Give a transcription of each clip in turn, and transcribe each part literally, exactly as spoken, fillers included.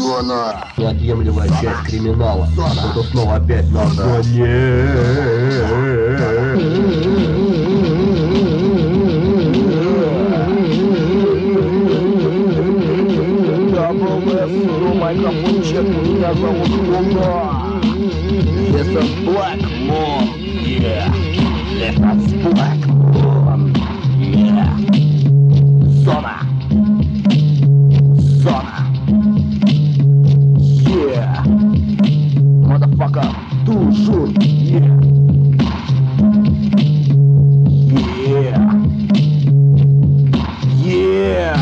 Зона. Неотъемлемая часть криминала. Кто-то снова опять на зоне. Микрофончик, меня зовут Луна. This is Black Moon, yeah. This is Black Moon, yeah. Зона. Зона. Yeah. Motherfucker, toujours, yeah. Yeah. Yeah.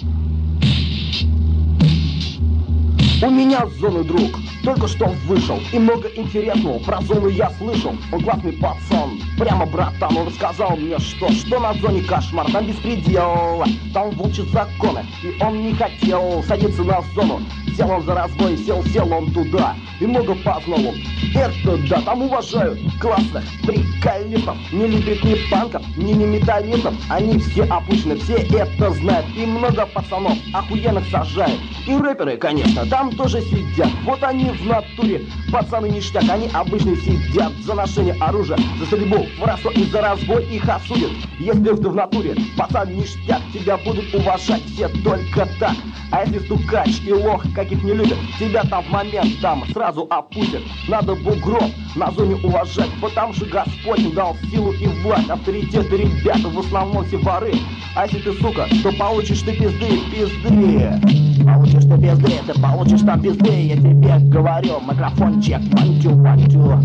У меня с зоны друг, только что вышел, и много интересного про зону я слышал. Он классный пацан, прямо братан, он рассказал мне, что Что на зоне кошмар, там беспредел, там волчьи законы, и он не хотел садиться на зону. Сел он за разбой, сел, сел он туда, и много познал он. Это да, там уважают классных приколистов, не любят ни панков, ни не металлистов. Они все опущены, все это знают, и много пацанов охуенных сажают. И рэперы, конечно, там тоже сидят. Вот они в натуре, пацаны ништяк. Они обычно сидят за ношение оружия, за стрельбу, воровство и за разбой их осудят. Если ты в натуре, пацан ништяк, тебя будут уважать все только так. А если стукач и лох, каких не любят, тебя там в момент там сразу опустят. Надо бугров на зоне уважать, потому что Господь им дал силу и власть. Авторитеты ребята в основном все воры. А если ты сука, то получишь ты пизды, пизды. Получишь ты пизды, ты получишь там пизды. Я тебе говорю, микрофончик, вантю, вантю.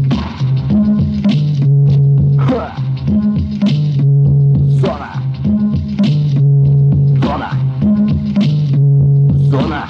Ха. Зона. Зона. Зона.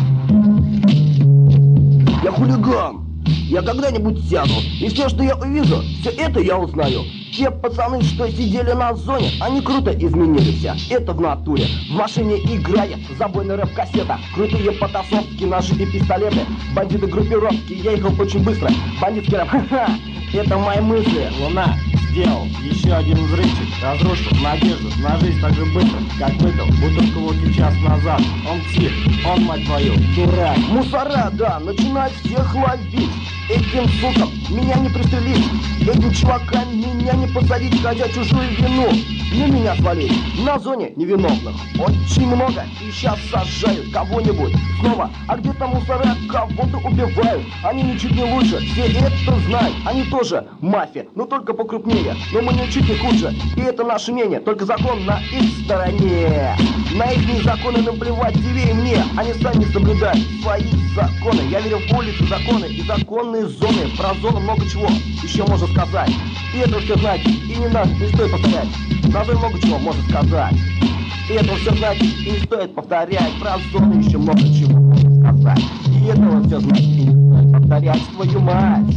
Я хулиган. Я когда-нибудь сяду, и все, что я увижу, все это я узнаю. Те пацаны, что сидели на зоне, они круто изменили все. Это в натуре. В машине играет забойная рэп-кассета. Крутые потасовки, ножи и пистолеты. Бандиты группировки, я ехал очень быстро. Бандитский рэп, ха-ха, это мои мысли. Луна сделал еще один взрывчик, разрушил надежду на жизнь так же быстро, как выпил бутылку водки час назад. Он псих, он, мать твою, дурак. Мусора, да, начинают всех ловить. Этим сукам меня не пристрелить, этим чувакам меня не посадить, хотя чужую вину на меня свалить. На зоне невиновных очень много, и сейчас сажают кого-нибудь снова. А где-то мусора кого-то убивают, они ничуть не лучше, все это знают. Они тоже мафия, но только покрупнее, но мы ничуть не хуже, и это наше мнение, только закон на их стороне. На их законы наплевать тебе и мне, они сами соблюдают свои законы. Я верю в улицы, законы и законные зоны. Про зону много чего еще можно сказать, и это все знать, и не надо, не стоит повторять. Про зону много чего можно сказать, и это все знать, и не стоит повторять. Про зону еще много чего можно сказать, и этого все знать, и не стоит повторять. Твою мать.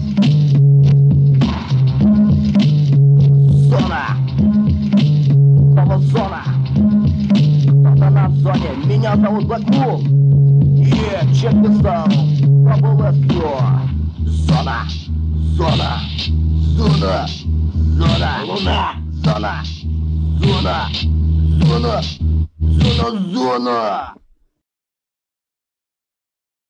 Зона. Снова зона. Кто-то на зоне. Меня зовут Black Moon. Yeah, check this out. Double эс о. Зона. Зона. Зона. Зона. Луна. Зона. Зона. Зона. Зона. Зона.